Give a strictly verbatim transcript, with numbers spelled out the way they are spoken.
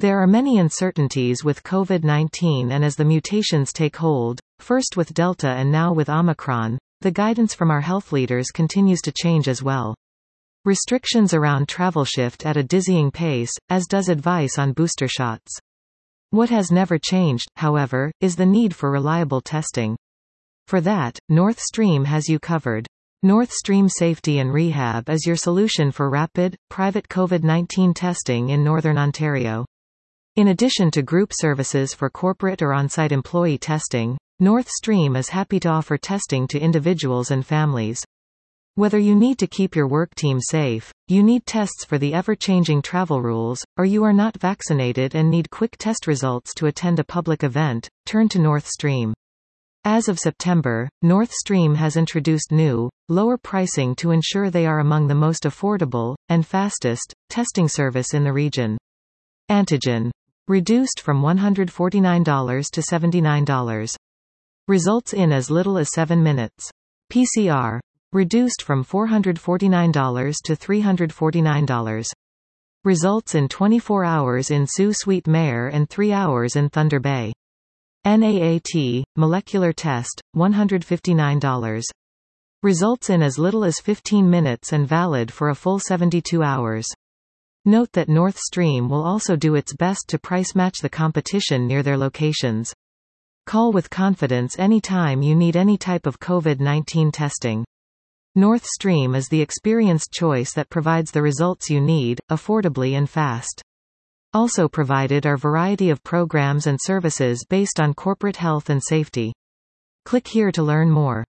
There are many uncertainties with COVID nineteen, and as the mutations take hold, first with Delta and now with Omicron, the guidance from our health leaders continues to change as well. Restrictions around travel shift at a dizzying pace, as does advice on booster shots. What has never changed, however, is the need for reliable testing. For that, North Stream has you covered. North Stream Safety and Rehab is your solution for rapid, private COVID nineteen testing in Northern Ontario. In addition to group services for corporate or on-site employee testing, North Stream is happy to offer testing to individuals and families. Whether you need to keep your work team safe, you need tests for the ever-changing travel rules, or you are not vaccinated and need quick test results to attend a public event, turn to North Stream. As of September, North Stream has introduced new, lower pricing to ensure they are among the most affordable, and fastest, testing service in the region. Antigen. Reduced from one hundred forty-nine dollars to seventy-nine dollars. Results in as little as seven minutes. P C R. Reduced from four hundred forty-nine dollars to three hundred forty-nine dollars. Results in twenty-four hours in Sault Ste. Maire and three hours in Thunder Bay. N A A T, molecular test, one hundred fifty-nine dollars. Results in as little as fifteen minutes and valid for a full seventy-two hours. Note that North Stream will also do its best to price match the competition near their locations. Call with confidence anytime you need any type of COVID nineteen testing. North Stream is the experienced choice that provides the results you need, affordably and fast. Also provided are variety of programs and services based on corporate health and safety. Click here to learn more.